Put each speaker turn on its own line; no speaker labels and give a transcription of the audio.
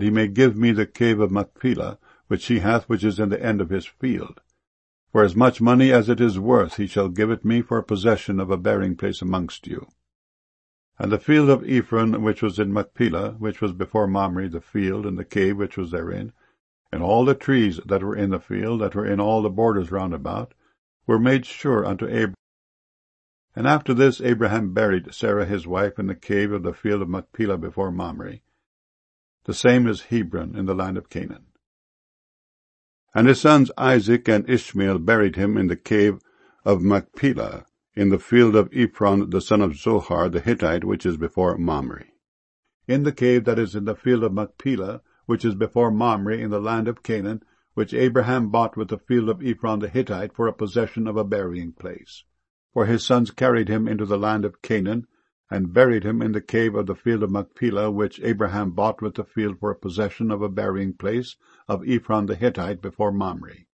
he may give me the cave of Machpelah, which he hath, which is in the end of his field. For as much money as it is worth he shall give it me for a possession of a burying place amongst you. And the field of Ephron, which was in Machpelah, which was before Mamre, the field, and the cave which was therein, and all the trees that were in the field, that were in all the borders round about, were made sure unto Abraham. And after this Abraham buried Sarah his wife in the cave of the field of Machpelah before Mamre. The same is Hebron in the land of Canaan. And his sons Isaac and Ishmael buried him in the cave of Machpelah, in the field of Ephron the son of Zohar the Hittite, which is before Mamre. In the cave that is in the field of Machpelah, which is before Mamre in the land of Canaan, which Abraham bought with the field of Ephron the Hittite for a possession of a burying place. For his sons carried him into the land of Canaan, and buried him in the cave of the field of Machpelah, which Abraham bought with the field for a possession of a burying place of Ephron the Hittite before Mamre.